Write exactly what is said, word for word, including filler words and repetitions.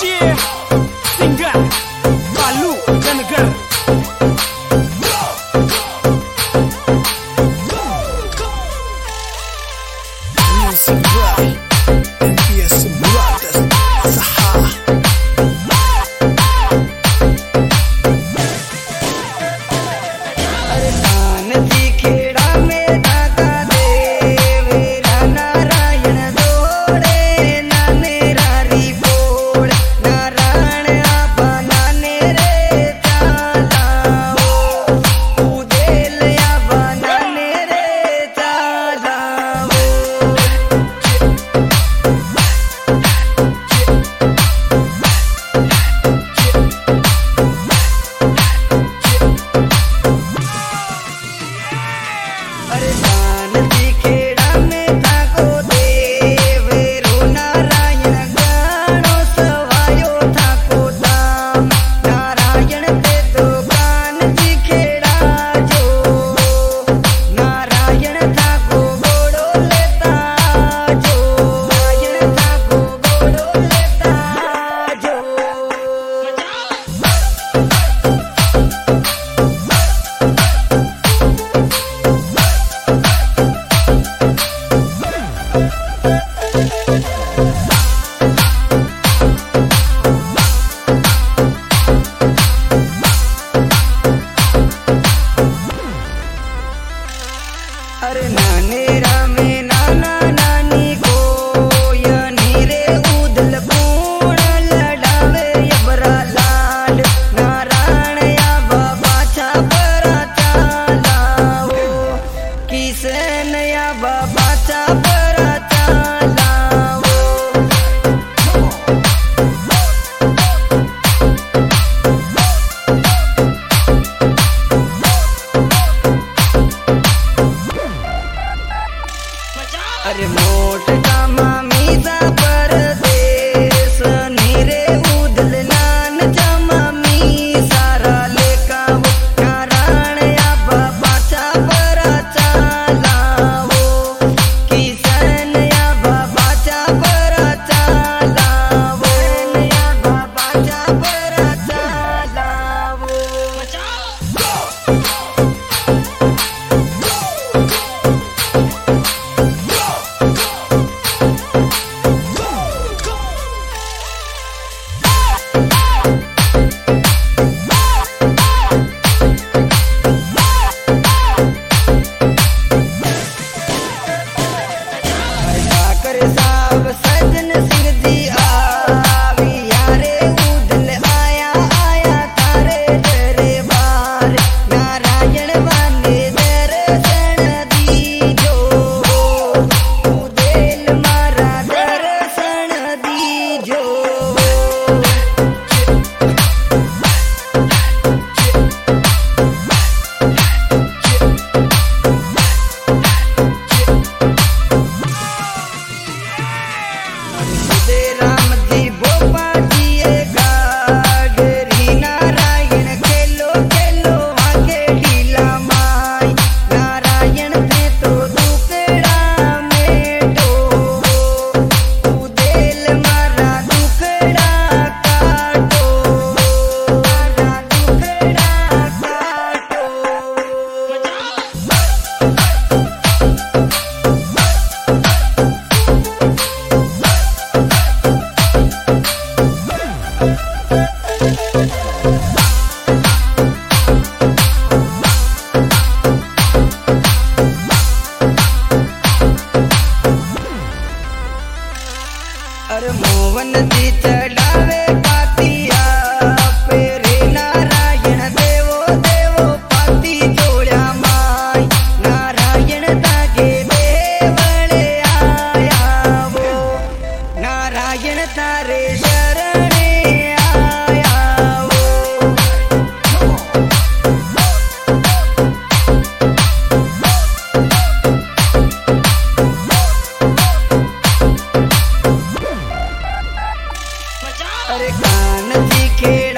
शेर singer Balu Gangar music by MPS brothers सहा अरे नाने रामे नाना नानी को या नीरे उदल पूर्ण लड़ावे यबरा लाड नारायण या बाबा छापरा चालाओ किसन या बाबा छापरा चालाओ अरे मोट कामा मीसा परदेस नीरे उदल नान जमा मी सारा लेकाओ नारायण या बाबा छापरा चालाओ किसन या बाबा छापरा चालाओ या बाबा छापरा चालाओ साहब सजन सिंह जी आवी यारे उदल आया आया तारे तेरे बार नारायण वाने दर्शन दीजो उदेल मारा दर्शन दीजो राम जी बोपा जी गाडरी नारायण खेलो खेलो आगे ढीला माई नारायण थे तो दुकड़ा मेटो उदेल मारा दुकड़ा काटो मारा दुकड़ा काटो अरे मोहन जी चढ़ावे पातिया पेरे नारायण देवो देवो पाती जोड़ा माई नारायण तागे देवले आया वो नारायण तारे शरणे आया वो अरे कान जी खेड़